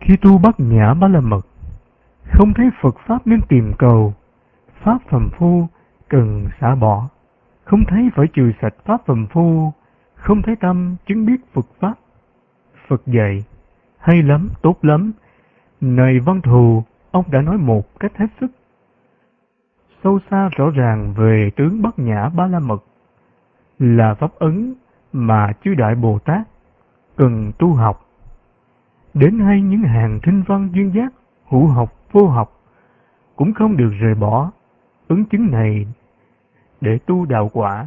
Khi tu Bát Nhã Ba La Mật, không thấy Phật Pháp nên tìm cầu, Pháp phàm phu cần xả bỏ. Không thấy phải trừ sạch Pháp phàm phu, không thấy tâm chứng biết Phật Pháp. Phật dạy, hay lắm, tốt lắm. Này Văn Thù, ông đã nói một cách hết sức sâu xa rõ ràng về tướng Bát Nhã Ba La Mật, là pháp ấn mà chư Đại Bồ Tát cần tu học. Đến hay những hàng thinh văn duyên giác, hữu học, vô học, cũng không được rời bỏ ứng chứng này để tu đạo quả.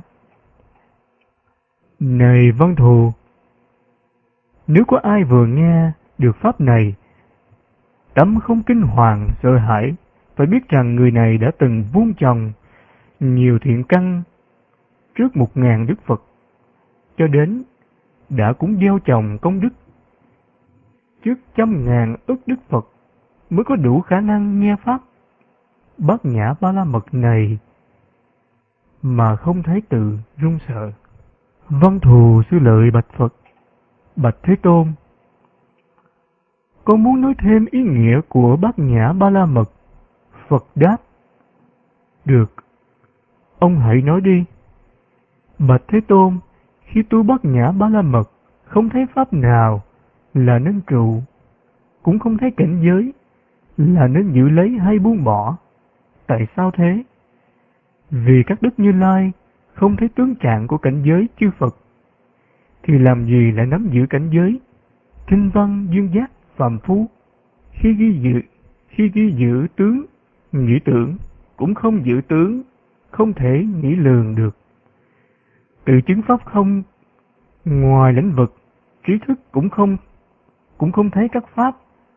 Này Văn Thù, nếu có ai vừa nghe được pháp này, tâm không kinh hoàng sợ hãi, phải biết rằng người này đã từng vun trồng nhiều thiện căn trước 1000 Đức Phật, cho đến đã cũng gieo trồng công đức trước 100.000 ức Đức Phật, mới có đủ khả năng nghe pháp Bát Nhã Ba La Mật này mà không thấy tự run sợ. Văn Thù sư lợi bạch Phật: Bạch Thế Tôn, con muốn nói thêm ý nghĩa của Bát Nhã Ba La Mật. Phật đáp: Được, ông hãy nói đi. Bạch Thế Tôn, khi tu Bát Nhã Ba La Mật, không thấy pháp nào là nên trụ, cũng không thấy cảnh giới là nên giữ lấy hay buông bỏ. Tại sao thế? Vì các đức Như Lai không thấy tướng trạng của cảnh giới chư Phật, thì làm gì lại nắm giữ cảnh giới thinh văn duyên giác phàm phu? Khi ghi giữ tướng nghĩ tưởng, cũng không giữ tướng, không thể nghĩ lường được. Tự chứng pháp không, ngoài lĩnh vực trí thức cũng không thấy các pháp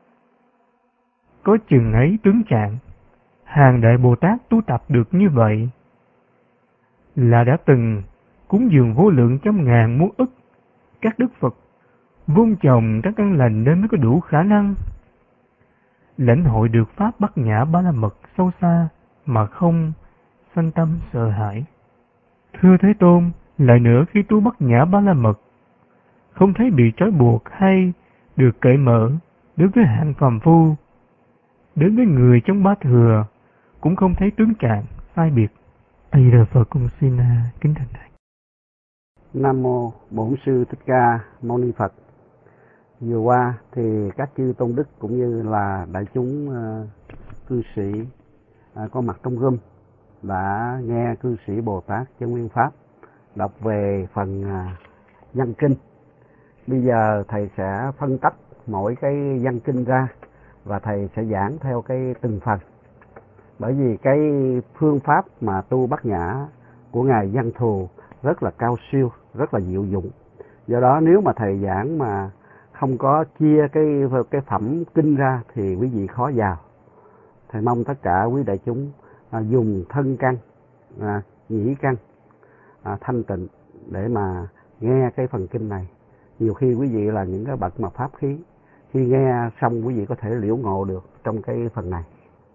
có chừng ấy tướng trạng. Hàng Đại Bồ Tát tu tập được như vậy là đã từng cúng dường vô lượng 100.000 muôn ức các Đức Phật, vun trồng các căn lành, nên mới có đủ khả năng lãnh hội được pháp Bát Nhã Ba La Mật sâu xa mà không sanh tâm sợ hãi. Thưa Thế Tôn, lại nữa, khi tu Bát Nhã Ba La Mật, không thấy bị trói buộc hay được cởi mở. Đối với hạng phàm phu, đến với người trong Bát Thừa, cũng không thấy tướng trạng sai biệt. A Di Đà Phật. Con xin kính thành thầy. Nam mô Bổn Sư Thích Ca Mâu Ni Phật. Vừa qua thì các chư tôn đức cũng như là đại chúng cư sĩ có mặt trong room đã nghe cư sĩ Bồ Tát Chân Nguyên Pháp đọc về phần văn kinh. Bây giờ thầy sẽ phân tách mỗi cái văn kinh ra và thầy sẽ giảng theo cái từng phần. Bởi vì cái phương pháp mà tu Bát Nhã của ngài Văn Thù rất là cao siêu, rất là diệu dụng. Do đó nếu mà thầy giảng mà không có chia cái phẩm kinh ra thì quý vị khó vào. Thầy mong tất cả quý đại chúng dùng thân căn, nhĩ căn thanh tịnh để mà nghe cái phần kinh này. Nhiều khi quý vị là những cái bậc mà pháp khí, khi nghe xong quý vị có thể liễu ngộ được trong cái phần này.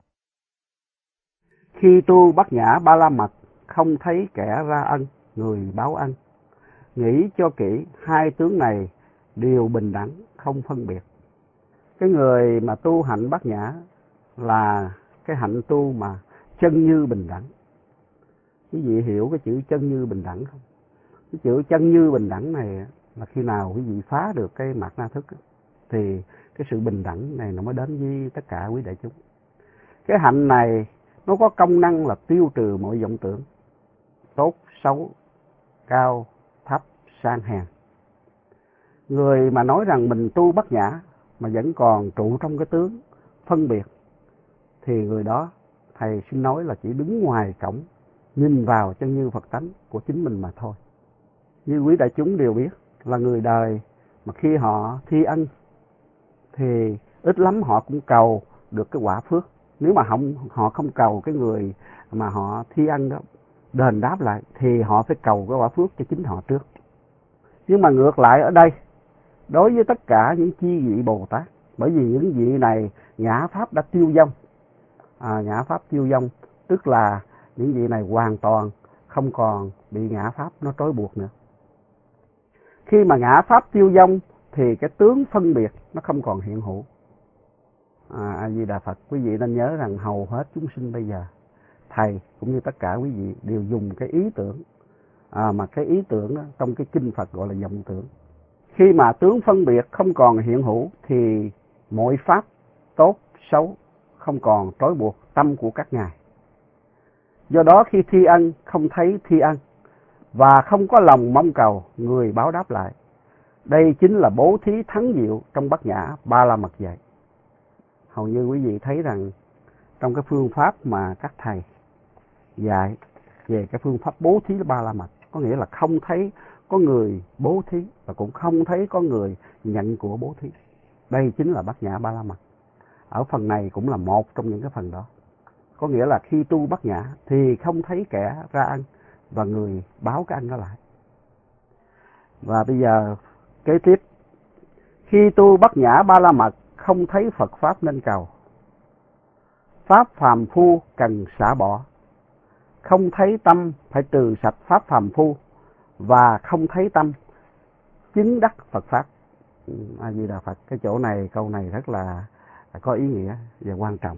Khi tu Bát Nhã Ba La Mật, không thấy kẻ ra ân, người báo ân. Nghĩ cho kỹ, hai tướng này đều bình đẳng, không phân biệt. Cái người mà tu hạnh Bát Nhã là cái hạnh tu mà chân như bình đẳng. Quý vị hiểu cái chữ chân như bình đẳng không? Cái chữ chân như bình đẳng này là khi nào quý vị phá được cái mạt na thức thì cái sự bình đẳng này nó mới đến với tất cả quý đại chúng. Cái hạnh này nó có công năng là tiêu trừ mọi vọng tưởng tốt, xấu, cao, thấp, sang hèn. Người mà nói rằng mình tu Bát Nhã mà vẫn còn trụ trong cái tướng phân biệt thì người đó thầy xin nói là chỉ đứng ngoài cổng nhìn vào chân như Phật tánh của chính mình mà thôi. Như quý đại chúng đều biết là người đời mà khi họ thi ân thì ít lắm họ cũng cầu được cái quả phước. Nếu mà họ không cầu cái người mà họ thi ân đó đền đáp lại thì họ phải cầu cái quả phước cho chính họ trước. Nhưng mà ngược lại ở đây, đối với tất cả những chi vị Bồ Tát, bởi vì những vị này ngã pháp đã tiêu vong. Ngã pháp tiêu vong tức là những vị này hoàn toàn không còn bị ngã pháp nó trói buộc nữa. Khi mà ngã pháp tiêu vong thì cái tướng phân biệt nó không còn hiện hữu. A Di Đà Phật. Quý vị nên nhớ rằng hầu hết chúng sinh bây giờ, thầy cũng như tất cả quý vị đều dùng cái ý tưởng, mà cái ý tưởng đó, trong cái kinh Phật gọi là vọng tưởng. Khi mà tướng phân biệt không còn hiện hữu thì mọi pháp tốt xấu không còn trói buộc tâm của các ngài. Do đó khi thi ân không thấy thi ân và không có lòng mong cầu người báo đáp lại. Đây chính là bố thí thắng diệu trong Bát Nhã Ba La Mật dạy. Hầu như quý vị thấy rằng trong cái phương pháp mà các thầy dạy về cái phương pháp bố thí Ba La Mật, có nghĩa là không thấy có người bố thí và cũng không thấy có người nhận của bố thí. Đây chính là Bát Nhã Ba La Mật. Ở phần này cũng là một trong những cái phần đó. Có nghĩa là khi tu Bát Nhã thì không thấy kẻ ra ân và người báo cái ân đó lại. Và bây giờ kế tiếp, khi tu Bát Nhã Ba La Mật không thấy Phật Pháp nên cầu. Pháp phàm phu cần xả bỏ. Không thấy tâm phải trừ sạch Pháp phàm phu và không thấy tâm chứng đắc Phật Pháp. A Di Đà Phật. Cái chỗ này, câu này rất là có ý nghĩa và quan trọng.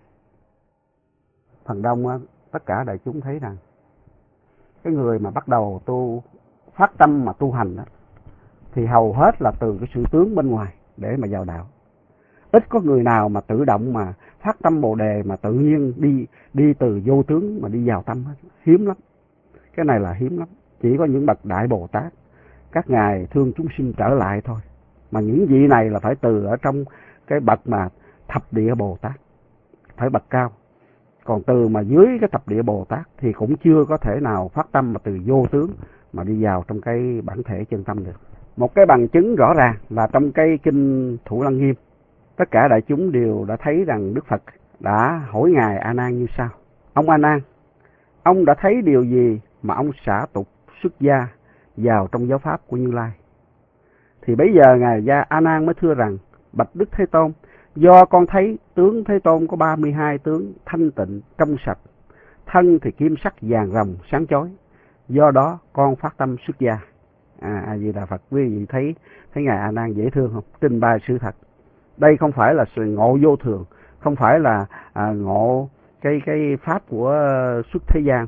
Phần đông tất cả đại chúng thấy rằng cái người mà bắt đầu tu phát tâm mà tu hành đó, thì hầu hết là từ cái sự tướng bên ngoài để mà vào đạo. Ít có người nào mà tự động mà phát tâm Bồ Đề mà tự nhiên đi từ vô tướng mà đi vào tâm hết. Hiếm lắm. Cái này là hiếm lắm. Chỉ có những bậc Đại Bồ Tát, các ngài thương chúng sinh trở lại thôi. Mà những vị này là phải từ ở trong cái bậc mà Thập Địa Bồ Tát, phải bậc cao. Còn từ mà dưới cái Thập Địa Bồ Tát thì cũng chưa có thể nào phát tâm mà từ vô tướng mà đi vào trong cái bản thể chân tâm được. Một cái bằng chứng rõ ràng là trong cái kinh Thủ Lăng Nghiêm, tất cả đại chúng đều đã thấy rằng Đức Phật đã hỏi ngài A Nan như sau: Ông A Nan, ông đã thấy điều gì mà ông xả tục xuất gia vào trong giáo pháp của Như Lai? Thì bấy giờ ngài A Nan mới thưa rằng: Bạch Đức Thế Tôn, do con thấy tướng Thế Tôn có 32 tướng thanh tịnh trong sạch, thân thì kim sắc vàng ròng sáng chói, do đó con phát tâm xuất gia. A Di Đà Phật. Quý vị thấy ngài A Nan dễ thương không? Trình bày sự thật. Đây không phải là sự ngộ vô thường, không phải là ngộ cái pháp của xuất thế gian,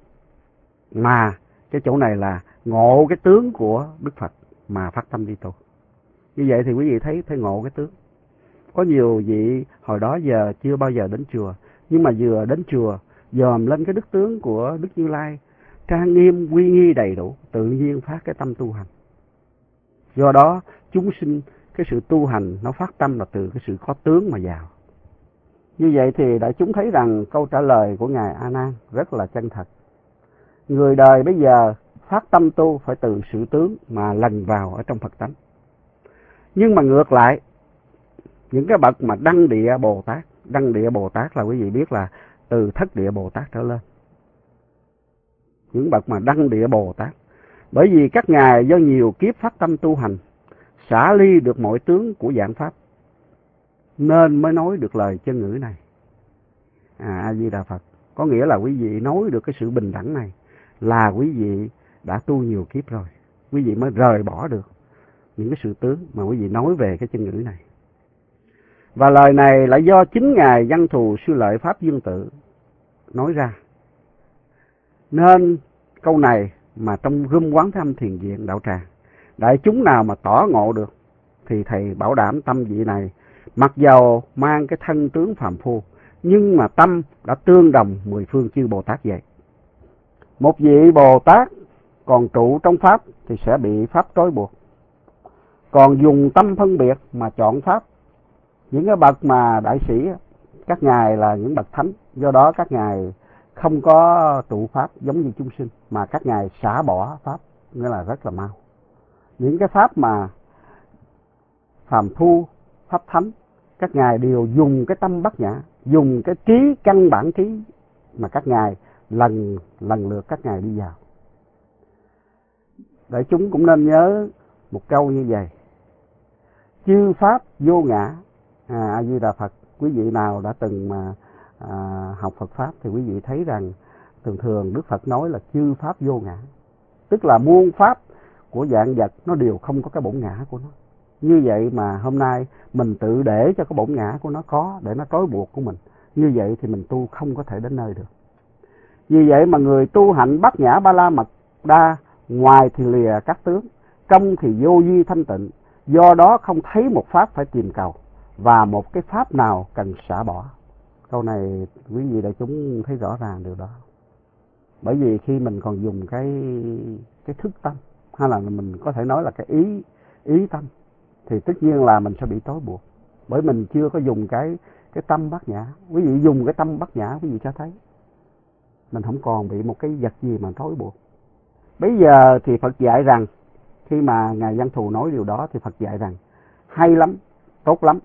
mà cái chỗ này là ngộ cái tướng của Đức Phật mà phát tâm đi tu. Như vậy thì quý vị thấy ngộ cái tướng. Có nhiều vị hồi đó giờ chưa bao giờ đến chùa, nhưng mà vừa đến chùa dòm lên cái đức tướng của Đức Như Lai, trang nghiêm uy nghi đầy đủ, tự nhiên phát cái tâm tu hành. Do đó chúng sinh cái sự tu hành nó phát tâm là từ cái sự có tướng mà vào. Như vậy thì đại chúng thấy rằng câu trả lời của ngài A Nan rất là chân thật. Người đời bây giờ phát tâm tu phải từ sự tướng mà lần vào ở trong Phật tánh. Nhưng mà ngược lại, những cái bậc mà đăng địa Bồ Tát là quý vị biết là từ thất địa Bồ Tát trở lên. Những bậc mà đăng địa Bồ Tát, bởi vì các ngài do nhiều kiếp phát tâm tu hành, xả ly được mọi tướng của vạn pháp, nên mới nói được lời chân ngữ này. A Di Đà Phật. Có nghĩa là quý vị nói được cái sự bình đẳng này là quý vị đã tu nhiều kiếp rồi. Quý vị mới rời bỏ được những cái sự tướng mà quý vị nói về cái chân ngữ này. Và lời này là do chính ngài Văn Thù Sư Lợi Pháp Dương Tự nói ra. Nên câu này mà trong Rung Quán Thế Âm Thiền Viện Đạo Tràng, đại chúng nào mà tỏ ngộ được thì thầy bảo đảm tâm vị này mặc dầu mang cái thân tướng phàm phu, nhưng mà tâm đã tương đồng 10 phương chư Bồ Tát vậy. Một vị Bồ Tát còn trụ trong pháp thì sẽ bị pháp trói buộc, còn dùng tâm phân biệt mà chọn pháp. Những cái bậc mà đại sĩ, các ngài là những bậc thánh, do đó các ngài không có trụ pháp giống như chúng sinh, mà các ngài xả bỏ pháp, nghĩa là rất là mau. Những cái pháp mà phàm phu, pháp thánh, các ngài đều dùng cái tâm Bát Nhã, dùng cái trí căn bản trí mà các ngài lần lượt các ngài đi vào. Đại chúng cũng nên nhớ một câu như vậy: chư pháp vô ngã. A Di Đà Phật. Quý vị nào đã từng mà học Phật pháp thì quý vị thấy rằng thường Đức Phật nói là chư pháp vô ngã, tức là muôn pháp của vạn vật nó đều không có cái bổn ngã của nó. Như vậy mà hôm nay mình tự để cho cái bổn ngã của nó có, để nó trói buộc của mình. Như vậy thì mình tu không có thể đến nơi được. Vì vậy mà người tu hạnh Bát Nhã Ba La Mật Đa, ngoài thì lìa các tướng, trong thì vô vi thanh tịnh, do đó không thấy một pháp phải tìm cầu, và một cái pháp nào cần xả bỏ. Câu này quý vị đại chúng thấy rõ ràng điều đó. Bởi vì khi mình còn dùng cái thức tâm, hay là mình có thể nói là cái ý tâm, thì tất nhiên là mình sẽ bị trói buộc. Bởi mình chưa có dùng cái tâm Bát Nhã. Quý vị dùng cái tâm Bát Nhã, quý vị sẽ thấy mình không còn bị một cái vật gì mà trói buộc. Bây giờ thì Phật dạy rằng, khi mà Ngài Văn Thù nói điều đó thì Phật dạy rằng hay lắm, tốt lắm.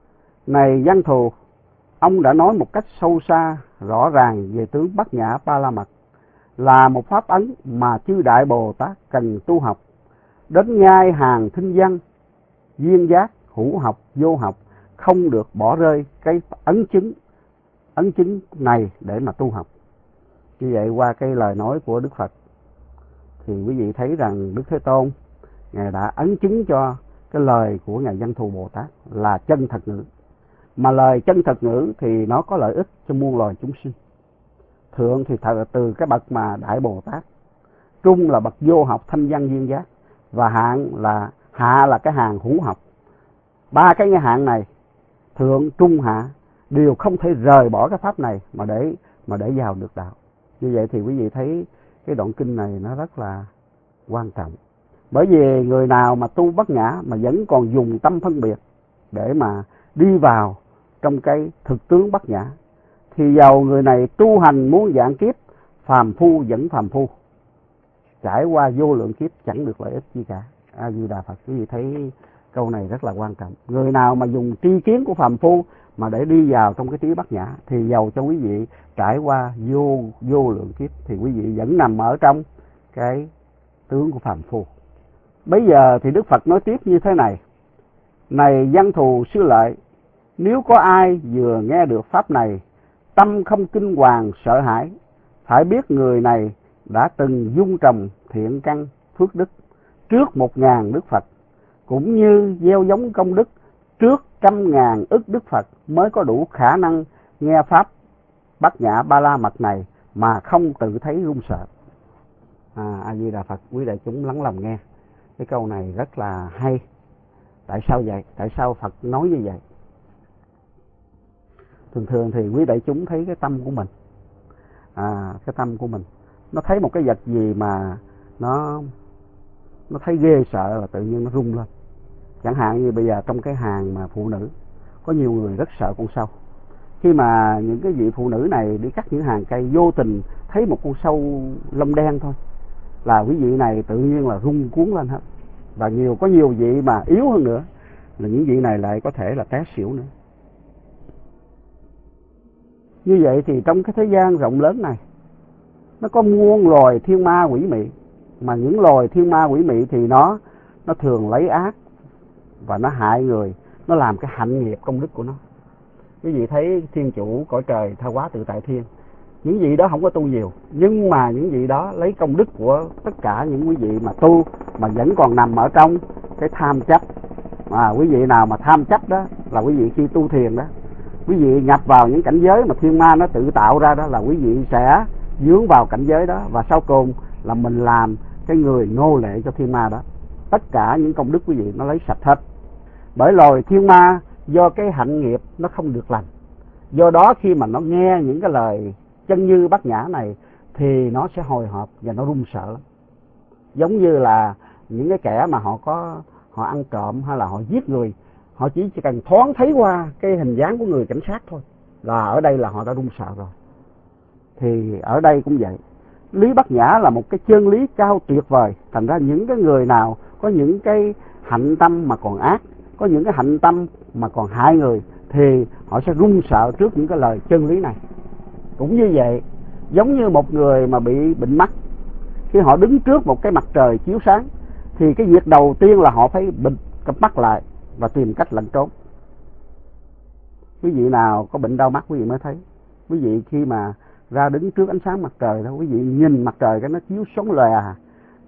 Này Văn Thù, ông đã nói một cách sâu xa, rõ ràng về tướng Bát Nhã Ba La Mật, là một pháp ấn mà chư Đại Bồ Tát cần tu học, đến nhai hàng thinh văn, duyên giác, hữu học, vô học, không được bỏ rơi cái ấn chứng này để mà tu học. Như vậy qua cái lời nói của Đức Phật thì quý vị thấy rằng Đức Thế Tôn Ngài đã ấn chứng cho cái lời của Ngài Văn Thù Bồ Tát là chân thật ngữ. Mà lời chân thật ngữ thì nó có lợi ích cho muôn loài chúng sinh. Thượng thì từ cái bậc mà Đại Bồ Tát, trung là bậc vô học thanh văn duyên giác, và hạ là cái hàng hữu học. Ba cái hạng này, thượng trung hạ, đều không thể rời bỏ cái pháp này mà để vào được đạo. Như vậy thì quý vị thấy cái đoạn kinh này nó rất là quan trọng. Bởi vì người nào mà tu Bát Nhã mà vẫn còn dùng tâm phân biệt để mà đi vào trong cái thực tướng Bát Nhã, thì dầu người này tu hành muôn vạn kiếp, phàm phu vẫn phàm phu, trải qua vô lượng kiếp chẳng được lợi ích gì cả. A Di Đà Phật. Quý vị thấy câu này rất là quan trọng. Người nào mà dùng tri kiến của phàm phu mà để đi vào trong cái trí Bát Nhã, thì dầu cho quý vị trải qua vô lượng kiếp thì quý vị vẫn nằm ở trong cái tướng của phàm phu. Bây giờ thì Đức Phật nói tiếp như thế này: Này Văn Thù Sư Lợi, nếu có ai vừa nghe được pháp này, tâm không kinh hoàng sợ hãi, phải biết người này đã từng dung trồng thiện căn phước đức trước 1000 Đức Phật, cũng như gieo giống công đức trước 100.000 ức Đức Phật, mới có đủ khả năng nghe pháp Bát Nhã Ba La Mật này mà không tự thấy run sợ. A Di Đà Phật. Quý đại chúng lắng lòng nghe. Cái câu này rất là hay. Tại sao vậy? Tại sao Phật nói như vậy? Thường thì quý đại chúng thấy cái tâm của mình, cái tâm của mình nó thấy một cái vật gì mà nó thấy ghê sợ là tự nhiên nó rung lên. Chẳng hạn như bây giờ trong cái hàng mà phụ nữ, có nhiều người rất sợ con sâu. Khi mà những cái vị phụ nữ này đi cắt những hàng cây, vô tình thấy một con sâu lông đen thôi là quý vị này tự nhiên là rung cuốn lên hết. Và có nhiều vị mà yếu hơn nữa là những vị này lại có thể là té xỉu nữa. Như vậy thì trong cái thế gian rộng lớn này, nó có muôn loài thiên ma quỷ mị, mà những loài thiên ma quỷ mị thì nó thường lấy ác và nó hại người, nó làm cái hạnh nghiệp công đức của nó. Quý vị thấy thiên chủ cõi trời Tha Hóa Tự Tại Thiên, những vị đó không có tu nhiều, nhưng mà những vị đó lấy công đức của tất cả những quý vị mà tu mà vẫn còn nằm ở trong cái tham chấp. Quý vị nào mà tham chấp đó là quý vị khi tu thiền đó, quý vị nhập vào những cảnh giới mà thiên ma nó tự tạo ra đó, là quý vị sẽ dướng vào cảnh giới đó, và sau cùng là mình làm cái người nô lệ cho thiên ma đó. Tất cả những công đức quý vị nó lấy sạch hết. Bởi loài thiên ma do cái hạnh nghiệp nó không được lành, do đó khi mà nó nghe những cái lời chân như Bát Nhã này thì nó sẽ hồi hộp và nó run sợ lắm. Giống như là những cái kẻ mà họ ăn trộm hay là họ giết người, họ chỉ cần thoáng thấy qua cái hình dáng của người cảnh sát thôi là ở đây là họ đã run sợ rồi. Thì ở đây cũng vậy, lý Bát Nhã là một cái chân lý cao tuyệt vời. Thành ra những cái người nào có những cái hạnh tâm mà còn ác, có những cái hạnh tâm mà còn hại người, thì họ sẽ run sợ trước những cái lời chân lý này. Cũng như vậy, giống như một người mà bị bệnh mắt, khi họ đứng trước một cái mặt trời chiếu sáng thì cái việc đầu tiên là họ phải bịt cặp mắt lại và tìm cách lẩn trốn. Quý vị nào có bệnh đau mắt quý vị mới thấy. Quý vị khi mà ra đứng trước ánh sáng mặt trời đó, quý vị nhìn mặt trời cái nó chiếu sáng lòe,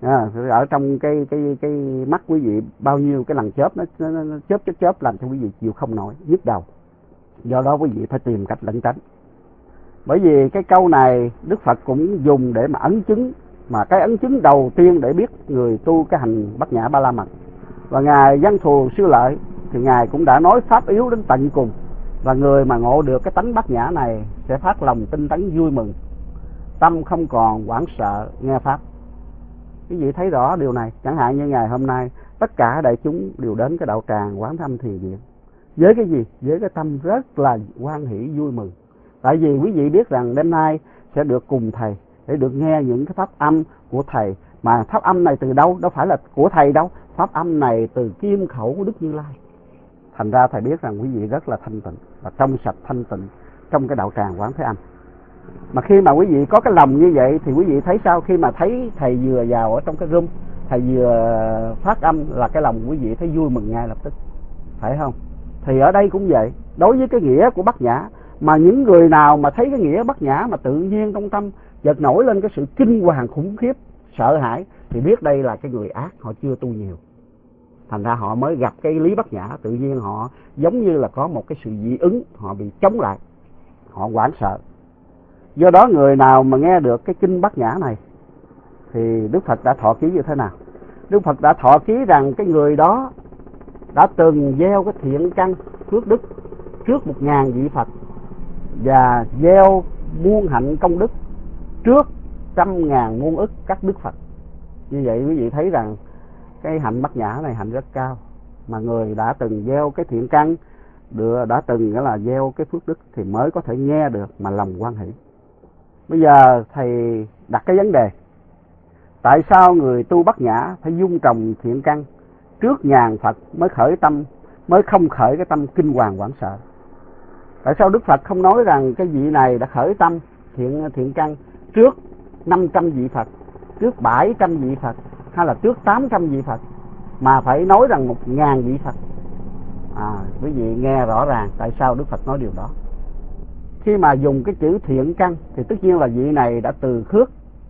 Ở trong cái mắt quý vị bao nhiêu cái lần chớp nó chớp làm cho quý vị chịu không nổi, nhức đầu. Do đó quý vị phải tìm cách lẩn tránh. Bởi vì cái câu này Đức Phật cũng dùng để mà ấn chứng, mà cái ấn chứng đầu tiên để biết người tu cái hành Bát Nhã Ba La Mật. Và ngài Văn Thù Sư Lợi thì ngài cũng đã nói pháp yếu đến tận cùng, và người mà ngộ được cái tánh Bát Nhã này sẽ phát lòng tinh tấn vui mừng, tâm không còn hoảng sợ nghe pháp. Quý vị thấy rõ điều này. Chẳng hạn như ngày hôm nay tất cả đại chúng đều đến cái đạo tràng Quán Thâm Thiền Viện với cái gì? Với cái tâm rất là hoan hỷ vui mừng. Tại vì quý vị biết rằng đêm nay sẽ được cùng thầy để được nghe những cái pháp âm của thầy. Mà pháp âm này từ đâu? Đâu phải là của thầy đâu. Pháp âm này từ kim khẩu của Đức Như Lai. Thành ra thầy biết rằng quý vị rất là thanh tịnh và trong sạch thanh tịnh trong cái đạo tràng Quán Thế Âm. Mà khi mà quý vị có cái lòng như vậy thì quý vị thấy sao? Khi mà thấy thầy vừa vào ở trong cái room, thầy vừa phát âm là cái lòng quý vị thấy vui mừng ngay lập tức, phải không? Thì ở đây cũng vậy. Đối với cái nghĩa của Bát Nhã, mà những người nào mà thấy cái nghĩa Bát Nhã mà tự nhiên trong tâm chợt nổi lên cái sự kinh hoàng khủng khiếp, sợ hãi, thì biết đây là cái người ác, họ chưa tu nhiều. Thành ra họ mới gặp cái lý Bát Nhã, tự nhiên họ giống như là có một cái sự dị ứng, họ bị chống lại, họ hoảng sợ. Do đó người nào mà nghe được cái kinh Bát Nhã này thì Đức Phật đã thọ ký như thế nào? Đức Phật đã thọ ký rằng cái người đó đã từng gieo cái thiện căn phước đức trước 1000 vị Phật, và gieo muôn hạnh công đức trước 100.000 muôn ức các Đức Phật. Như vậy quý vị thấy rằng cái hạnh Bát Nhã này hạnh rất cao. Mà người đã từng gieo cái thiện căn, đã từng là gieo cái phước đức thì mới có thể nghe được mà lòng hoan hỷ. Bây giờ thầy đặt cái vấn đề: tại sao người tu Bát Nhã phải dung trồng thiện căn trước ngàn Phật mới không khởi cái tâm kinh hoàng hoảng sợ? Tại sao Đức Phật không nói rằng cái vị này đã khởi tâm thiện căn trước 500 vị Phật, trước 700 vị Phật, hay là trước 800 vị Phật, mà phải nói rằng 1000 vị Phật? Quý vị nghe rõ ràng tại sao Đức Phật nói điều đó. Khi mà dùng cái chữ thiện căn thì tất nhiên là vị này đã từ khước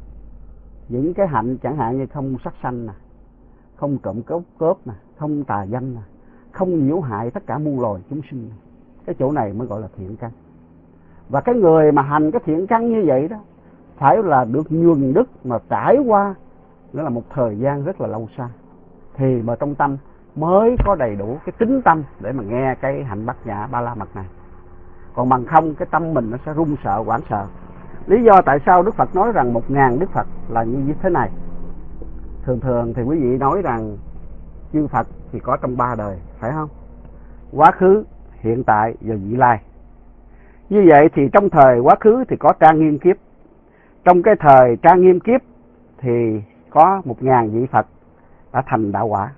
những cái hạnh, chẳng hạn như không sát sanh nè, không trộm cướp nè, không tà dâm nè, không nhiễu hại tất cả muôn loài chúng sinh. Cái chỗ này mới gọi là thiện căn. Và cái người mà hành cái thiện căn như vậy đó phải là được nhuần đức, mà trải qua nữa là một thời gian rất là lâu xa, thì mà trong tâm mới có đầy đủ cái tính tâm để mà nghe cái hạnh Bát Nhã Ba La Mật này. Còn bằng không cái tâm mình nó sẽ run sợ, hoảng sợ. Lý do tại sao Đức Phật nói rằng 1000 Đức Phật là như thế này. Thường thì quý vị nói rằng chư Phật thì có trong 3 đời, phải không? Quá khứ, hiện tại và vị lai. Như vậy thì trong thời quá khứ thì có Trang Nghiêm Kiếp. Trong cái thời Trang Nghiêm Kiếp thì có 1000 vị Phật đã thành đạo quả.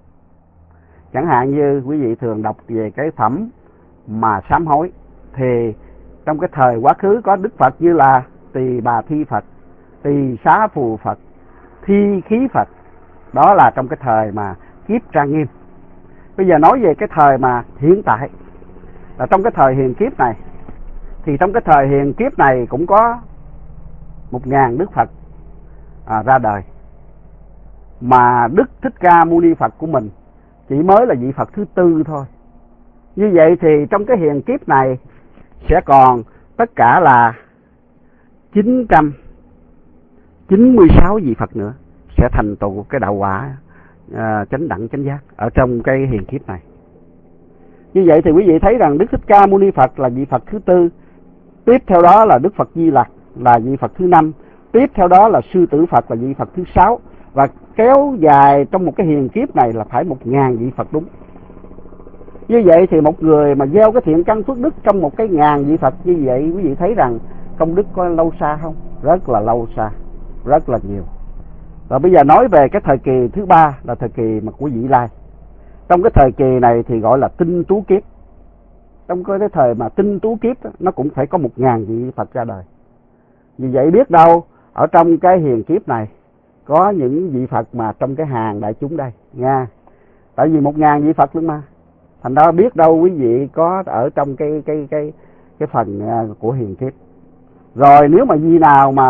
Chẳng hạn như quý vị thường đọc về cái phẩm mà sám hối, thì trong cái thời quá khứ có Đức Phật như là Tỳ Bà Thi Phật, Tỳ Xá Phù Phật, Thi Khí Phật. Đó là trong cái thời mà kiếp Trang Nghiêm. Bây giờ nói về cái thời mà hiện tại, là trong cái thời hiền kiếp này, thì trong cái thời hiền kiếp này cũng có 1000 Đức Phật ra đời. Mà Đức Thích Ca Mâu Ni Phật của mình chỉ mới là vị Phật thứ 4 thôi. Như vậy thì trong cái hiền kiếp này sẽ còn tất cả là 996 vị Phật nữa sẽ thành tựu cái đạo quả chánh đẳng chánh giác ở trong cái hiền kiếp này. Như vậy thì quý vị thấy rằng Đức Thích Ca Mâu Ni Phật là vị Phật thứ 4, tiếp theo đó là Đức Phật Di Lặc là vị Phật thứ 5, tiếp theo đó là Sư Tử Phật là vị Phật thứ 6, và kéo dài trong một cái hiền kiếp này là phải 1000 vị Phật đúng. Như vậy thì một người mà gieo cái thiện căn phước đức trong một cái 1000 vị Phật như vậy, quý vị thấy rằng công đức có lâu xa không? Rất là lâu xa, rất là nhiều. Rồi bây giờ nói về cái thời kỳ thứ 3 là thời kỳ mà của vị lai. Trong cái thời kỳ này thì gọi là tinh tú kiếp. Trong cái thời mà tinh tú kiếp đó, nó cũng phải có 1000 vị Phật ra đời. Vì vậy biết đâu ở trong cái hiền kiếp này có những vị Phật mà trong cái hàng đại chúng đây nha. Tại vì 1000 vị Phật luôn mà. Thành ra biết đâu quý vị có ở trong cái phần của hiền kiếp. Rồi nếu mà vị nào mà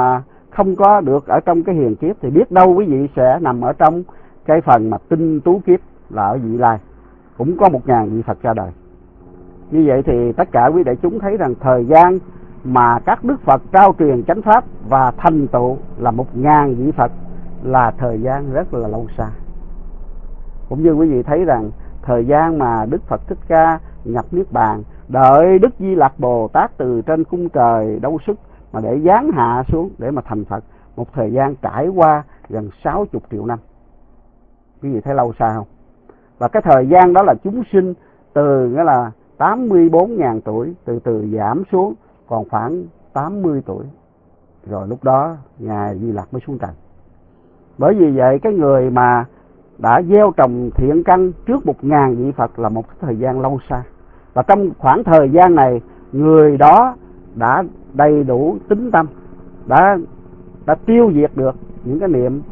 không có được ở trong cái hiền kiếp, thì biết đâu quý vị sẽ nằm ở trong cái phần mà tinh tú kiếp là ở vị lai, cũng có 1000 vị Phật ra đời. Như vậy thì tất cả quý đại chúng thấy rằng thời gian mà các Đức Phật trao truyền chánh pháp và thành tựu là 1000 vị Phật là thời gian rất là lâu xa. Cũng như quý vị thấy rằng thời gian mà Đức Phật Thích Ca nhập Niết Bàn, đợi Đức Di Lặc Bồ Tát từ trên cung trời đâu sức mà để giáng hạ xuống để mà thành Phật, một thời gian trải qua gần 60 triệu năm. Quý vị thấy lâu xa không? Và cái thời gian đó là chúng sinh từ nghĩa là 84.000 tuổi từ từ giảm xuống còn khoảng 80 tuổi. Rồi lúc đó Ngài Di Lặc mới xuống trần. Bởi vì vậy cái người mà đã gieo trồng thiện căn trước 1000 vị Phật là một thời gian lâu xa. Và trong khoảng thời gian này, người đó đã đầy đủ tín tâm, đã tiêu diệt được những cái niệm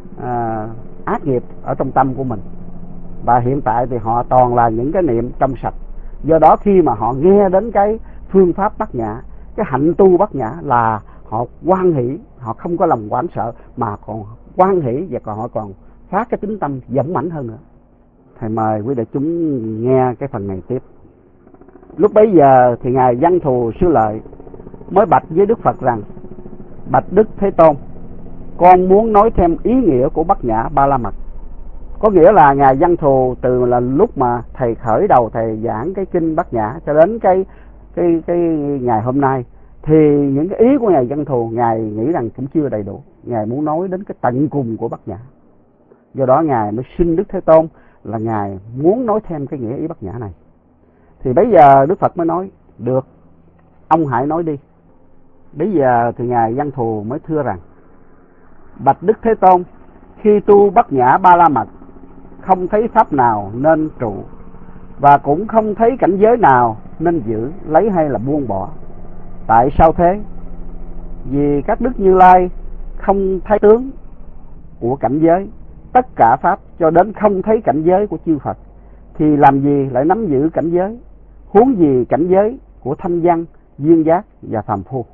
ác nghiệp ở trong tâm của mình. Và hiện tại thì họ toàn là những cái niệm trong sạch. Do đó khi mà họ nghe đến cái phương pháp Bát Nhã, cái hạnh tu Bát Nhã là họ hoan hỷ, họ không có lòng hoảng sợ mà còn hoan hỷ, và còn họ còn phát cái tính tâm dũng mãnh hơn nữa. Thầy mời quý đại chúng nghe cái phần này tiếp. Lúc bấy giờ thì Ngài Văn Thù Sư Lợi mới bạch với Đức Phật rằng: bạch Đức Thế Tôn, con muốn nói thêm ý nghĩa của Bát Nhã Ba La Mật. Có nghĩa là Ngài Văn Thù từ là lúc mà thầy khởi đầu thầy giảng cái kinh Bát Nhã cho đến cái ngày hôm nay, thì những cái ý của Ngài Văn Thù Ngài nghĩ rằng cũng chưa đầy đủ. Ngài muốn nói đến cái tận cùng của Bát Nhã. Do đó Ngài mới xin Đức Thế Tôn là Ngài muốn nói thêm cái nghĩa ý Bát Nhã này. Thì bây giờ Đức Phật mới nói: được, ông hãy nói đi. Bây giờ thì Ngài Văn Thù mới thưa rằng: bạch Đức Thế Tôn, khi tu Bát Nhã Ba La Mật, không thấy pháp nào nên trụ, và cũng không thấy cảnh giới nào nên giữ, lấy hay là buông bỏ. Tại sao thế? Vì các Đức Như Lai không thấy tướng của cảnh giới, tất cả pháp cho đến không thấy cảnh giới của chư Phật, thì làm gì lại nắm giữ cảnh giới, huống gì cảnh giới của thanh văn, duyên giác và phàm phu.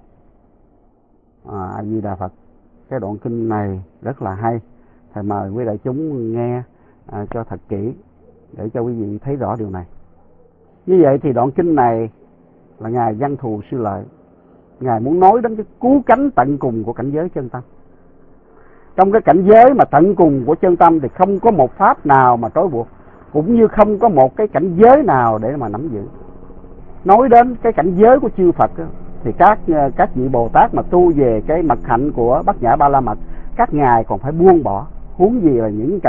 A Di Đà Phật. Cái đoạn kinh này rất là hay. Thầy mời quý đại chúng nghe cho thật kỹ để cho quý vị thấy rõ điều này. Như vậy thì đoạn kinh này là Ngài Văn Thù Sư Lợi, Ngài muốn nói đến cái cứu cánh tận cùng của cảnh giới chân tâm. Trong cái cảnh giới mà tận cùng của chân tâm thì không có một pháp nào mà trói buộc, cũng như không có một cái cảnh giới nào để mà nắm giữ. Nói đến cái cảnh giới của chư Phật đó, thì các vị Bồ Tát mà tu về cái mật hạnh của Bát Nhã Ba La Mật, các ngài còn phải buông bỏ, huống gì là những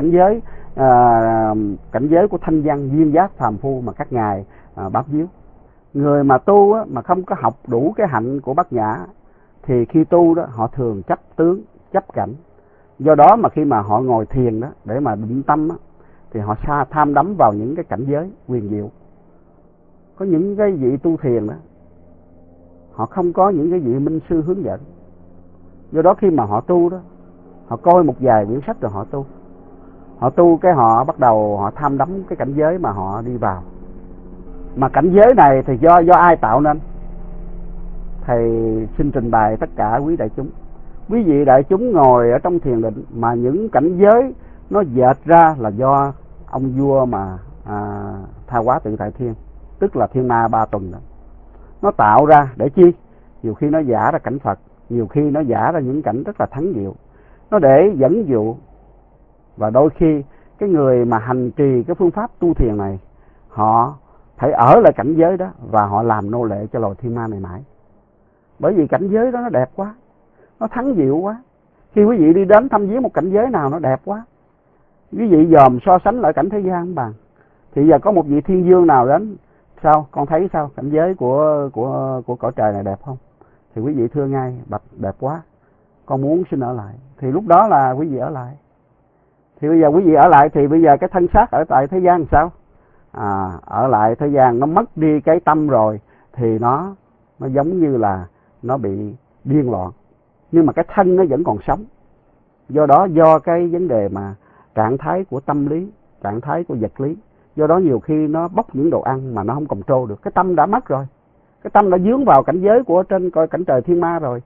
cảnh giới của thanh văn, duyên giác, phàm phu mà các ngài bám víu. Người mà tu á, mà không có học đủ cái hạnh của Bát Nhã thì khi tu đó họ thường chấp tướng, chấp cảnh. Do đó mà khi mà họ ngồi thiền đó để mà định tâm á, thì họ tham đắm vào những cái cảnh giới huyền diệu. Có những cái vị tu thiền đó, họ không có những cái vị minh sư hướng dẫn. Do đó khi mà họ tu đó, họ coi một vài quyển sách rồi họ tu. Họ tu cái họ bắt đầu họ tham đắm cái cảnh giới mà họ đi vào. Mà cảnh giới này thì do ai tạo nên? Thầy xin trình bày tất cả quý đại chúng. Quý vị đại chúng ngồi ở trong thiền định mà những cảnh giới nó dệt ra là do ông vua mà Tha Hóa Tự Tại Thiên, tức là Thiên Ma Ba Tuần đó. Nó tạo ra để chi? Nhiều khi nó giả ra cảnh Phật, nhiều khi nó giả ra những cảnh rất là thắng diệu, nó để dẫn dụ. Và đôi khi cái người mà hành trì cái phương pháp tu thiền này, họ phải ở lại cảnh giới đó và họ làm nô lệ cho loài thiên ma này mãi. Bởi vì cảnh giới đó nó đẹp quá, nó thắng diệu quá. Khi quý vị đi đến thăm viếng một cảnh giới nào nó đẹp quá, quý vị dòm so sánh lại cảnh thế gian không bằng. Thì giờ có một vị thiên vương nào đến, sao con thấy sao cảnh giới của cõi trời này đẹp không? Thì quý vị thưa ngay: bạch đẹp quá, con muốn xin ở lại. Thì lúc đó là quý vị ở lại. Thì bây giờ quý vị ở lại thì bây giờ cái thân xác ở tại thế gian làm sao? Ở lại thế gian nó mất đi cái tâm rồi thì nó giống như là nó bị điên loạn, nhưng mà cái thân nó vẫn còn sống. Do đó do cái vấn đề mà trạng thái của tâm lý, trạng thái của vật lý, do đó nhiều khi nó bốc những đồ ăn mà nó không control được. Cái tâm đã mất rồi, cái tâm đã dướng vào cảnh giới của trên coi cảnh trời thiên ma rồi,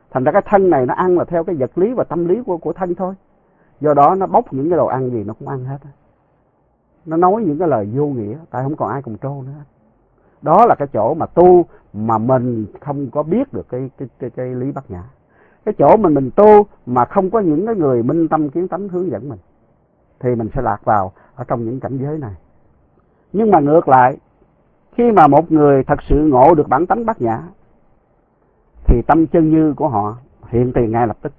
Thành ra cái thân này nó ăn là theo cái vật lý và tâm lý của thân thôi. Do đó nó bốc những cái đồ ăn gì nó cũng ăn hết. Nó nói những cái lời vô nghĩa, tại không còn ai cùng trô nữa. Đó là cái chỗ mà tu mà mình không có biết được cái lý bát nhã. Cái chỗ mình tu mà không có những cái người minh tâm kiến tánh hướng dẫn mình, thì mình sẽ lạc vào ở trong những cảnh giới này. Nhưng mà ngược lại, khi mà một người thật sự ngộ được bản tánh bát nhã, thì tâm chân như của họ hiện tiền ngay lập tức.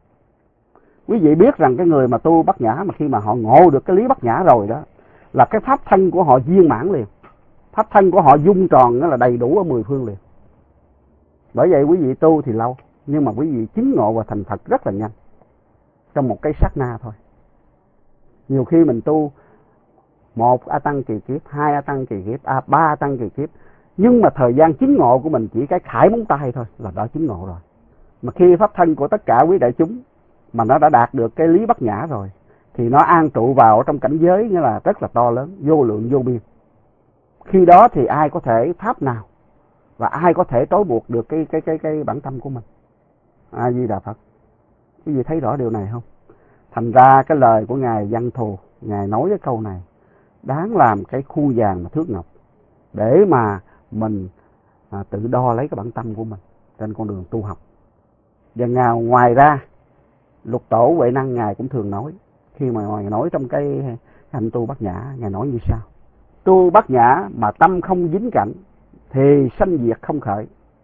Quý vị biết rằng cái người mà tu bát nhã mà khi mà họ ngộ được cái lý bát nhã rồi đó, là cái pháp thân của họ viên mãn liền. Pháp thân của họ dung tròn, nó là đầy đủ ở 10 phương liền. Bởi vậy quý vị tu thì lâu, nhưng mà quý vị chứng ngộ và thành Phật rất là nhanh, trong một cái sát na thôi. Nhiều khi mình tu 1 A Tăng kỳ kiếp, 2 A Tăng kỳ kiếp, 3 A Tăng kỳ kiếp, nhưng mà thời gian chứng ngộ của mình chỉ cái khải móng tay thôi là đã chứng ngộ rồi. Mà khi pháp thân của tất cả quý đại chúng mà nó đã đạt được cái lý bát nhã rồi, thì nó an trụ vào trong cảnh giới nghĩa là rất là to lớn, vô lượng vô biên. Khi đó thì ai có thể pháp nào và ai có thể trói buộc được cái bản tâm của mình. A Di Đà Phật. Quý vị thấy rõ điều này không? Thành ra cái lời của Ngài Văn Thù, Ngài nói cái câu này đáng làm cái khuôn vàng mà thước ngọc, để mà mình tự đo lấy cái bản tâm của mình trên con đường tu học. Và ngoài ra, Lục Tổ Huệ Năng Ngài cũng thường nói, khi mà Ngài nói trong cái hành tu bát nhã, Ngài nói như sau: tu bát nhã mà tâm không dính cảnh thì sanh diệt không khởi.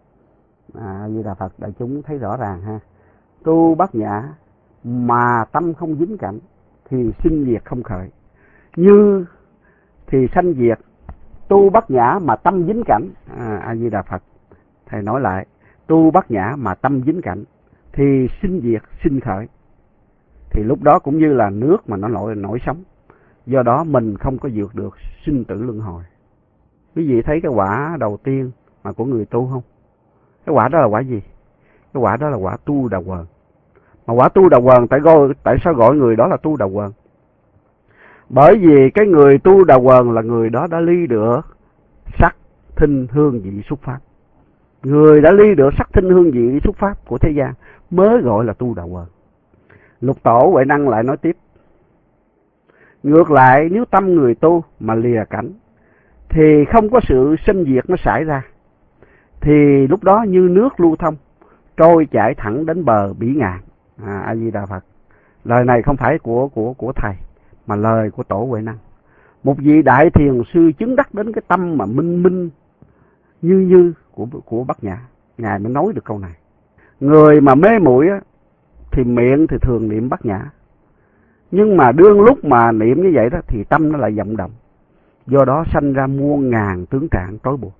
Như là Phật đại chúng thấy rõ ràng ha. Tu bát nhã mà tâm không dính cảnh thì sinh diệt không khởi. Như thì sanh diệt, tu bát nhã mà tâm dính cảnh. A Di Đà Phật. Thầy nói lại, tu bát nhã mà tâm dính cảnh thì sinh diệt sinh khởi. Thì lúc đó cũng như là nước mà nó nổi sóng. Do đó mình không có vượt được sinh tử luân hồi. Quý vị thấy cái quả đầu tiên mà của người tu không? Cái quả đó là quả gì? Cái quả đó là quả tu đà quần. Mà quả tu đà quần, tại sao gọi người đó là tu đà quần? Bởi vì cái người tu đà quần là người đó đã ly được sắc, thinh, hương, vị, xúc pháp. Người đã ly được sắc, thinh, hương, vị, xúc pháp của thế gian mới gọi là tu đà quần. Lục Tổ Huệ Năng lại nói tiếp: ngược lại, nếu tâm người tu mà lìa cảnh thì không có sự sinh diệt nó xảy ra, thì lúc đó như nước lưu thông, trôi chảy thẳng đến bờ bỉ ngạn. A Di Đà Phật. Lời này không phải của thầy, mà lời của Tổ Huệ Năng, một vị đại thiền sư chứng đắc đến cái tâm mà minh như của bát nhã. Ngài mới nói được câu này. Người mà mê muội á, thì miệng thì thường niệm bát nhã, nhưng mà đương lúc mà niệm như vậy đó thì tâm nó lại vọng động, do đó sanh ra muôn ngàn tướng trạng trói buộc.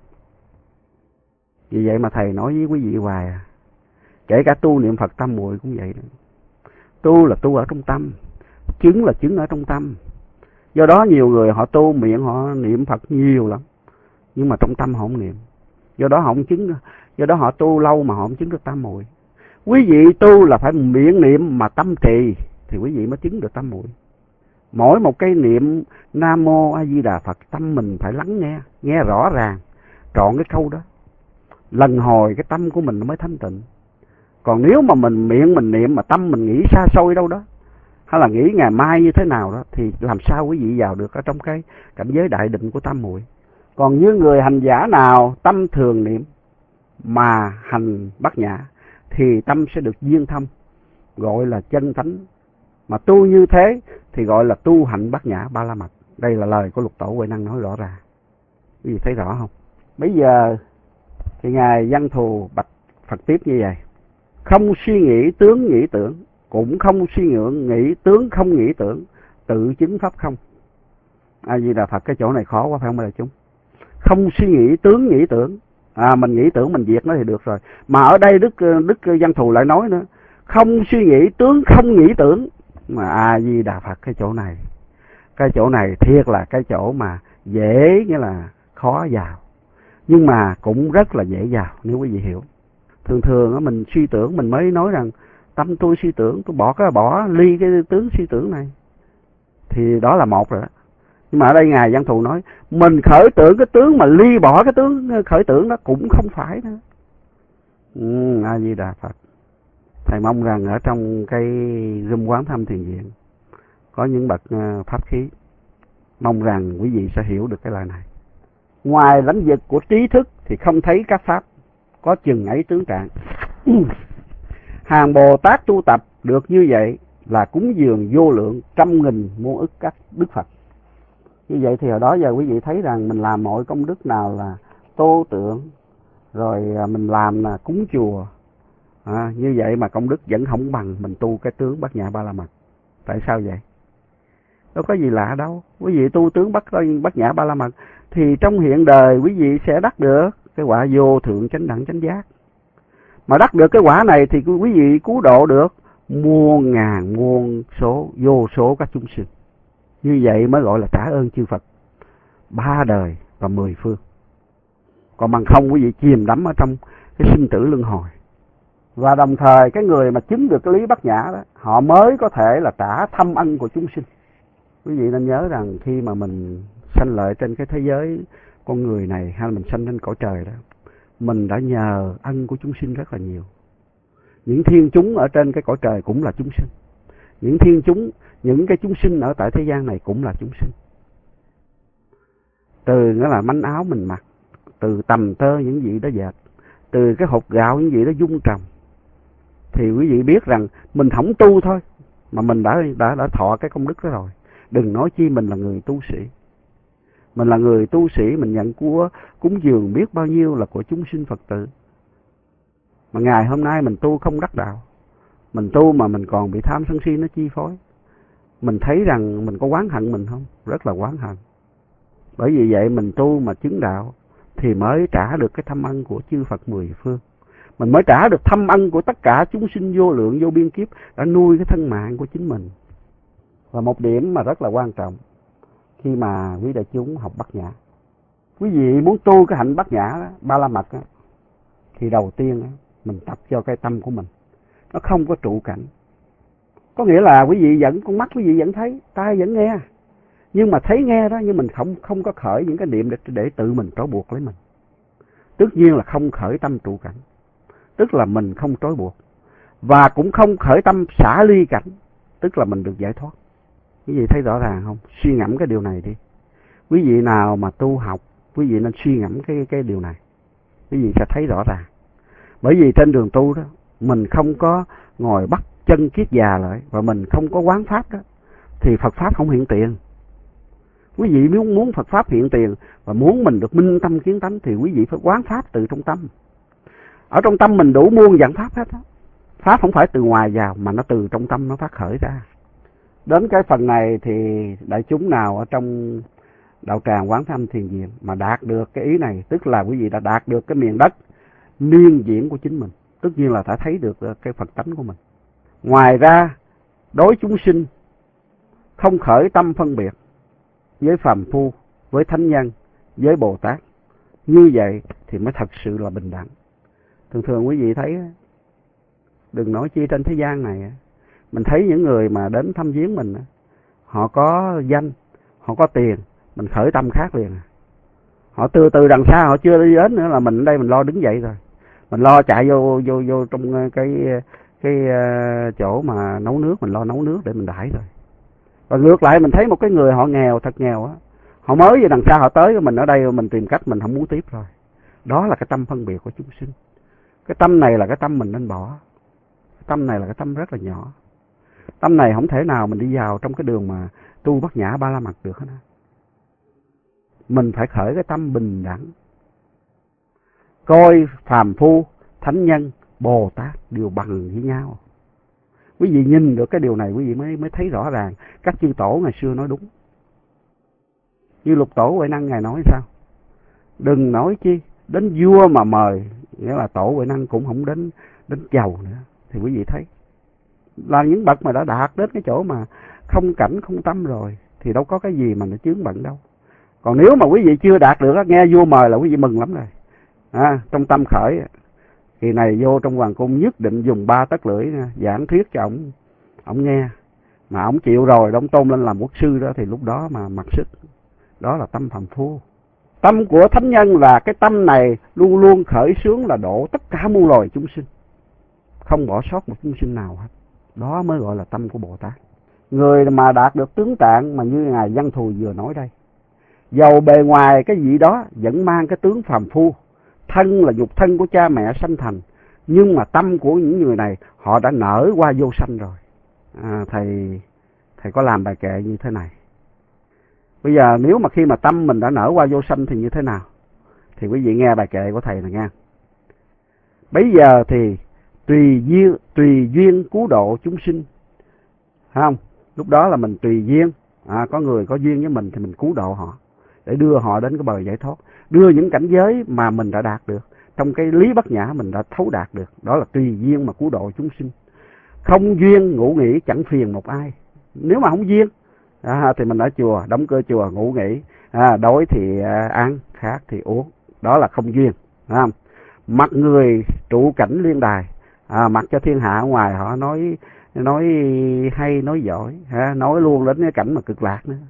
Vì vậy mà thầy nói với quý vị hoài kể cả tu niệm Phật tam muội cũng vậy đó. Tu là tu ở trong tâm, chứng là chứng ở trong tâm. Do đó nhiều người họ tu miệng họ niệm Phật nhiều lắm, nhưng mà trong tâm họ không niệm. Do đó họ không chứng, do đó họ tu lâu mà họ không chứng được tam muội. Quý vị tu là phải miệng niệm mà tâm trì thì quý vị mới chứng được tam muội. Mỗi một cái niệm Nam Mô A Di Đà Phật, tâm mình phải lắng nghe rõ ràng, trọn cái câu đó. Lần hồi cái tâm của mình nó mới thanh tịnh. Còn nếu mà miệng mình niệm mà tâm mình nghĩ xa xôi đâu đó, hay là nghĩ ngày mai như thế nào đó, thì làm sao quý vị vào được ở trong cái cảnh giới đại định của tam muội. Còn như người hành giả nào tâm thường niệm mà hành bát nhã thì tâm sẽ được viên thông, gọi là chân thánh. Mà tu như thế thì gọi là tu hạnh bát nhã ba la mật. Đây là lời của Lục Tổ Huệ Năng nói rõ ràng. Quý vị thấy rõ không? Bây giờ thì Ngài Văn Thù bạch Phật tiếp như vậy: không suy nghĩ tướng nghĩ tưởng, cũng không suy nghĩ tướng không nghĩ tưởng, tự chứng pháp không. A Di Đà Phật. Cái chỗ này khó quá phải không đại chúng? Không suy nghĩ tướng nghĩ tưởng, mình nghĩ tưởng mình diệt nó thì được rồi. Mà ở đây Đức Văn Thù lại nói nữa: không suy nghĩ tướng không nghĩ tưởng. Mà A Di Đà Phật. Cái chỗ này thiệt là cái chỗ mà dễ, nghĩa là khó vào, nhưng mà cũng rất là dễ vào nếu quý vị hiểu. Thường mình suy tưởng, mình mới nói rằng tâm tôi suy tưởng, tôi bỏ ly cái tướng suy tưởng này, thì đó là một rồi đó. Nhưng mà ở đây Ngài Văn Thù nói mình khởi tưởng cái tướng mà ly bỏ cái tướng khởi tưởng đó cũng không phải nữa. A Di Đà Phật. Thầy mong rằng ở trong cái room Quán Thâm Thiền Viện có những bậc pháp khí, mong rằng quý vị sẽ hiểu được cái lời này. Ngoài lãnh vực của trí thức thì không thấy các pháp có chừng ấy tướng trạng. Hàng Bồ Tát tu tập được như vậy là cúng dường vô lượng trăm nghìn muôn ức các đức Phật. Như vậy thì hồi đó giờ quý vị thấy rằng mình làm mọi công đức nào là tô tượng, rồi mình làm là cúng chùa, như vậy mà công đức vẫn không bằng mình tu cái tướng Bát Nhã Ba La Mật. Tại sao vậy? Đâu có gì lạ đâu. Quý vị tu tướng Bát Nhã Ba La Mật thì trong hiện đời quý vị sẽ đắc được cái quả vô thượng chánh đẳng chánh giác. Mà đắc được cái quả này thì quý vị cứu độ được muôn ngàn muôn số vô số các chúng sinh. Như vậy mới gọi là trả ơn chư Phật 3 đời và 10 phương. Còn bằng không quý vị chìm đắm ở trong cái sinh tử luân hồi. Và đồng thời cái người mà chứng được cái lý Bát Nhã đó, họ mới có thể là trả thâm ân của chúng sinh. Quý vị nên nhớ rằng khi mà mình sanh lợi trên cái thế giới con người này, hay là mình sanh trên cõi trời đó, mình đã nhờ ân của chúng sinh rất là nhiều. Những thiên chúng ở trên cái cõi trời cũng là chúng sinh. Những cái chúng sinh ở tại thế gian này cũng là chúng sinh. Từ nghĩa là manh áo mình mặc, từ tầm tơ những gì đó dệt, từ cái hột gạo những gì đó dung trồng, thì quý vị biết rằng mình không tu thôi mà mình đã thọ cái công đức đó rồi. Đừng nói chi mình là người tu sĩ. Mình là người tu sĩ, mình nhận của cúng dường biết bao nhiêu là của chúng sinh Phật tử. Mà ngày hôm nay mình tu không đắc đạo, mình tu mà mình còn bị tham sân si nó chi phối. Mình thấy rằng mình có oán hận mình không? Rất là oán hận. Bởi vì vậy mình tu mà chứng đạo thì mới trả được cái thâm ân của chư Phật 10 phương. Mình mới trả được thâm ân của tất cả chúng sinh vô lượng vô biên kiếp đã nuôi cái thân mạng của chính mình. Và một điểm mà rất là quan trọng khi mà quý đại chúng học Bát Nhã, quý vị muốn tu cái hạnh Bát Nhã đó, Ba La Mật đó, thì đầu tiên đó, mình tập cho cái tâm của mình nó không có trụ cảnh. Có nghĩa là quý vị vẫn, con mắt quý vị vẫn thấy, tai vẫn nghe, nhưng mà thấy nghe đó, nhưng mình không có khởi những cái niệm để tự mình trói buộc lấy mình. Tất nhiên là không khởi tâm trụ cảnh, tức là mình không trói buộc, và cũng không khởi tâm xả ly cảnh, tức là mình được giải thoát. Quý vị thấy rõ ràng không? Suy ngẫm cái điều này đi. Quý vị nào mà tu học, quý vị nên suy ngẫm cái điều này, quý vị sẽ thấy rõ ràng. Bởi vì trên đường tu đó, mình không có ngồi bắt chân kiết già lại, và mình không có quán pháp đó, thì Phật pháp không hiện tiền. Quý vị muốn Phật pháp hiện tiền và muốn mình được minh tâm kiến tánh thì quý vị phải quán pháp từ trong tâm. Ở trong tâm mình đủ muôn dạng pháp hết đó. Pháp không phải từ ngoài vào mà nó từ trong tâm nó phát khởi ra. Đến cái phần này thì đại chúng nào ở trong đạo tràng Quán Thâm Thiền Viện mà đạt được cái ý này, tức là quý vị đã đạt được cái miền đất miên diễn của chính mình, tất nhiên là đã thấy được cái Phật tánh của mình. Ngoài ra, đối chúng sinh không khởi tâm phân biệt với phàm phu, với thánh nhân, với Bồ Tát. Như vậy thì mới thật sự là bình đẳng. Thường quý vị thấy, đừng nói chi trên thế gian này, mình thấy những người mà đến thăm viếng mình, họ có danh, họ có tiền, mình khởi tâm khác liền. Họ từ đằng xa họ chưa đi đến nữa là mình ở đây mình lo đứng dậy rồi. Mình lo chạy vô trong cái chỗ mà nấu nước, mình lo nấu nước để mình đãi rồi. Và ngược lại mình thấy một cái người họ nghèo, thật nghèo á, họ mới về đằng xa họ tới, mình ở đây mình tìm cách mình không muốn tiếp rồi. Đó là cái tâm phân biệt của chúng sinh. Cái tâm này là cái tâm mình nên bỏ. Cái tâm này là cái tâm rất là nhỏ. Tâm này không thể nào mình đi vào trong cái đường mà tu Bát Nhã Ba La Mật được hết á. Mình phải khởi cái tâm bình đẳng. Coi phàm phu, thánh nhân, Bồ Tát đều bằng với nhau. Quý vị nhìn được cái điều này quý vị mới thấy rõ ràng. Các chư tổ ngày xưa nói đúng. Như Lục Tổ Huệ Năng ngài nói sao? Đừng nói chi đến vua mà mời, nghĩa là Tổ Huệ Năng cũng không đến giàu nữa. Thì quý vị thấy là những bậc mà đã đạt đến cái chỗ mà không cảnh không tâm rồi thì đâu có cái gì mà nó chướng bận đâu. Còn nếu mà quý vị chưa đạt được, nghe vua mời là quý vị mừng lắm rồi. Trong tâm khởi, kỳ này vô trong hoàng cung nhất định dùng 3 tấc lưỡi giảng thuyết cho ổng nghe. Mà ổng chịu rồi, ông tôn lên làm quốc sư đó, thì lúc đó mà mặc sức. Đó là tâm phàm phu. Tâm của thánh nhân là cái tâm này luôn luôn khởi xướng là độ tất cả muôn loài chúng sinh. không bỏ sót một chúng sinh nào hết. Đó mới gọi là tâm của Bồ Tát. Người mà đạt được tướng Tạng mà như Ngài Văn Thù vừa nói đây, dầu bề ngoài cái vị đó vẫn mang cái tướng phàm phu, thân là nhục thân của cha mẹ sanh thành, nhưng mà tâm của những người này họ đã nở qua vô sanh rồi. Thầy có làm bài kệ như thế này. Bây giờ nếu mà khi mà tâm mình đã nở qua vô sanh thì như thế nào? Thì quý vị nghe bài kệ của thầy này nghe. Bây giờ thì tùy duyên cứu độ chúng sinh, phải không? Lúc đó là mình tùy duyên, có người có duyên với mình thì mình cứu độ họ để đưa họ đến cái bờ giải thoát, đưa những cảnh giới mà mình đã đạt được trong cái lý bát nhã mình đã thấu đạt được. Đó là tùy duyên mà cứu độ chúng sinh. Không duyên ngủ nghỉ chẳng phiền một ai. Nếu mà không duyên thì mình ở chùa, đóng cửa chùa ngủ nghỉ, đói thì ăn, khát thì uống, đó là không duyên, phải không? Mặc người trụ cảnh liên đài, mặc cho thiên hạ ở ngoài họ nói hay, nói giỏi, nói luôn đến cái cảnh mà cực lạc nữa.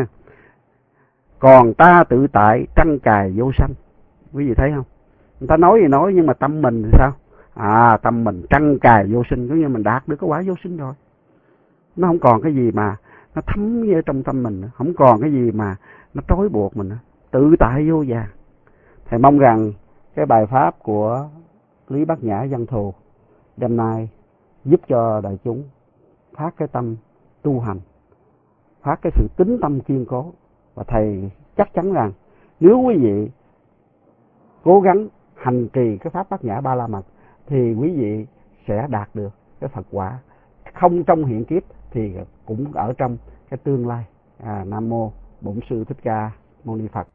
Còn ta tự tại trăng cài vô sanh. Quý vị thấy không? Người ta nói gì nói, nhưng mà tâm mình thì sao? Tâm mình trăng cài vô sinh, có nghĩa mình đạt được cái quả vô sinh rồi. Nó không còn cái gì mà nó thấm ở trong tâm mình nữa, không còn cái gì mà nó trói buộc mình nữa. Tự tại vô vàng. Thầy mong rằng cái bài pháp của Lý Bát Nhã Văn Thù đêm nay giúp cho đại chúng phát cái tâm tu hành, phát cái sự tín tâm kiên cố. Và thầy chắc chắn rằng nếu quý vị cố gắng hành trì cái pháp Bát Nhã Ba La Mật thì quý vị sẽ đạt được cái Phật quả, không trong hiện kiếp thì cũng ở trong cái tương lai. Nam mô Bổn Sư Thích Ca Mâu Ni Phật.